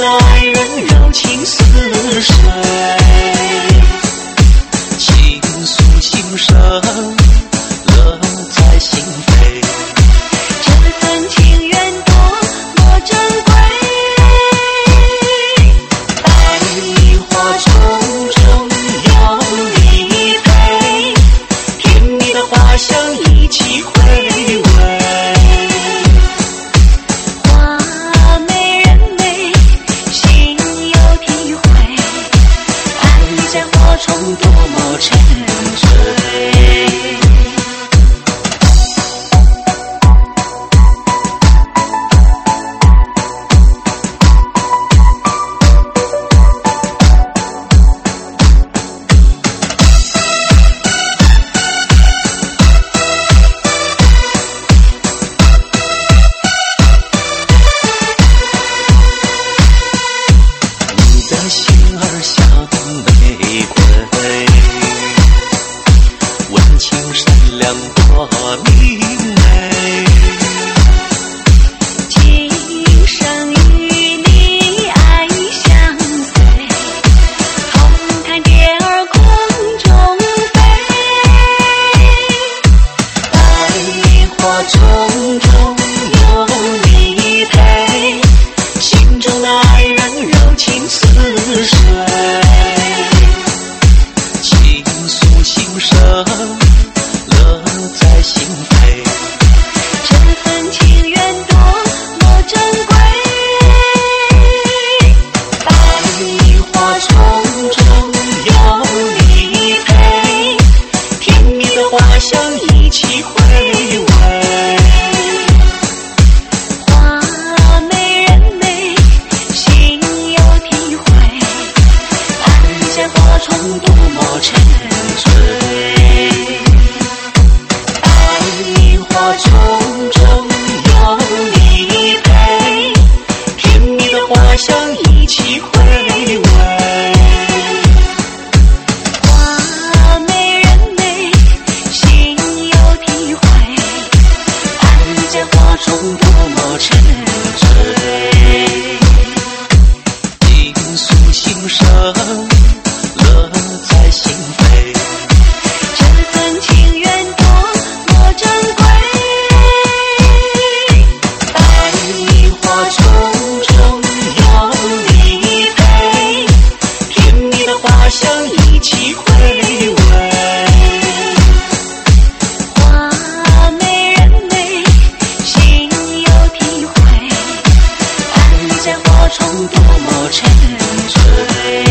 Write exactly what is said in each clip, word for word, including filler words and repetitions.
的爱人柔情似水，倾诉心声，乐在心扉。 这份情缘多么珍贵， 百里花丛中有你陪，甜蜜的花香一起回味。 花美人美，心有体会，爱在火中多么沉醉。 心儿像玫瑰，温情善良多明媚， 今生与你爱相随，红毯蝶儿空中飞， 百里花丛中有你陪，心中的爱人柔情似水，倾诉心声，乐在心扉。 这份情缘多么珍贵， 百里花丛中有你陪，甜蜜的花香一起回味。 花美人美，心有体会，爱在火中多么沉醉。 百里花丛中有你陪，甜蜜的花香一起回味。 花美人美，心有体会，爱在火中多么沉醉。 倾诉心声，乐在心扉。 这份情缘多么珍贵， 百里花丛中有你陪，甜蜜的花香一起回味。 花美人美，心有体会，爱在火中多么沉醉。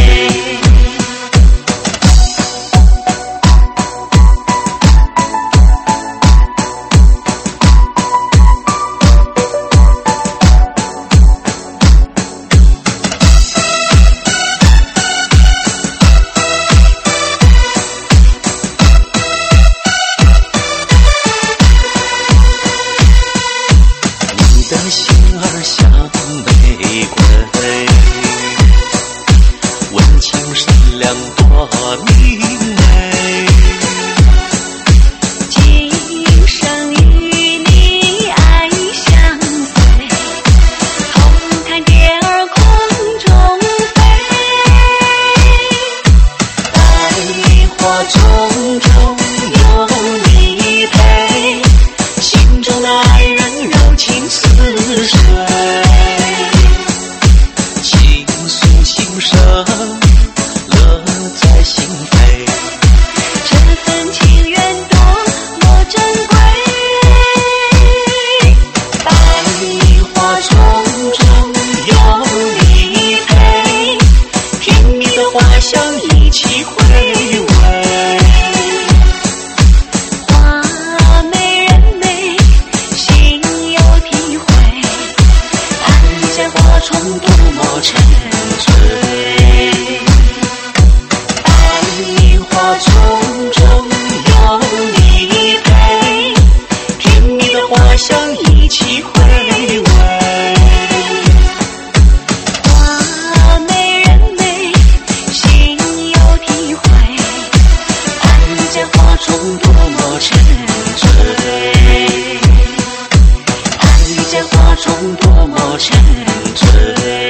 你的心儿像玫瑰，温情善良多明媚， 今生与你爱相随，红毯蝶儿空中飞， 百里花丛中有你陪，心中的爱人柔情似水，倾诉心声，乐在心扉。 这份情缘多么珍贵， 百里花丛中有你陪，甜蜜的花香一起回味。 花美人美，心有体会，爱在火中多么沉醉。 百里花丛中有你陪，甜蜜的花香一起回味。 花美人美，心有体会，爱在火中多么沉醉。爱在火中多么沉醉。